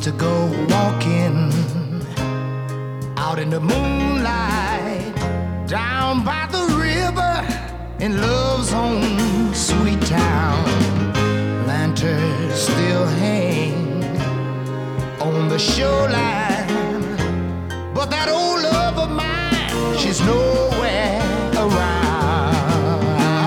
to go walking out in the moonlight down by the river in love's own sweet town. Lanterns still hang on the shoreline, but that old love of mine, she's nowhere around.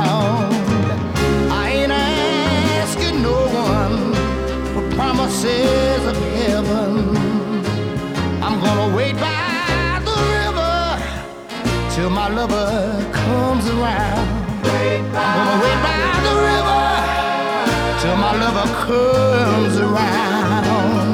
I ain't asking no one for promises of heaven. I'm gonna wait by the river till my lover comes around. I'm gonna wait by the river till my lover comes around.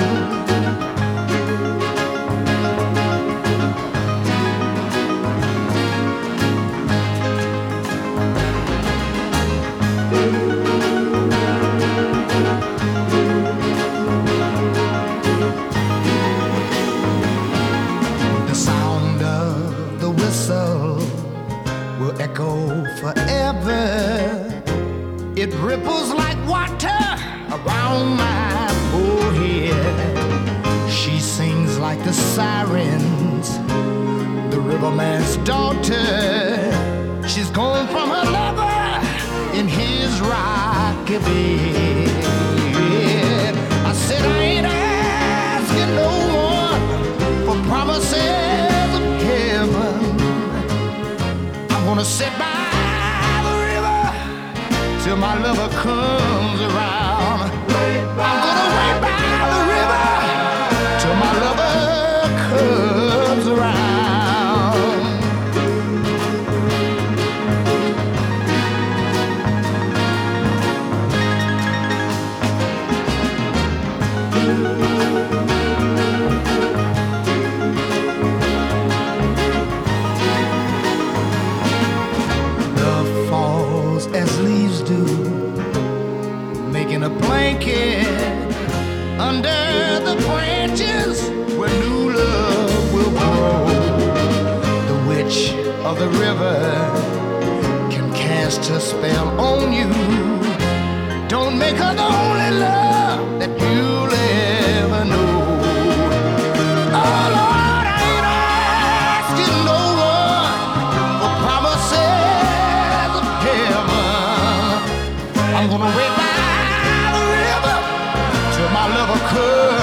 The sound of the whistle will echo forever. It ripples like water around my forehead. She sings like the sirens, the riverman's daughter. She's gone from her lover in his rocky bed. I said I ain't asking no one for promises of heaven. I'm gonna sit by till my lover comes around. I'm gonna wait by the river till my lover comes around. Love falls as leaves do, making a blanket under the branches where new love will grow. The witch of the river can cast her spell on you. Don't make her the only love that you'll ever know. Oh Lord, I ain't asking no one for promises of heaven. I'm gonna wait by the river till my lover comes.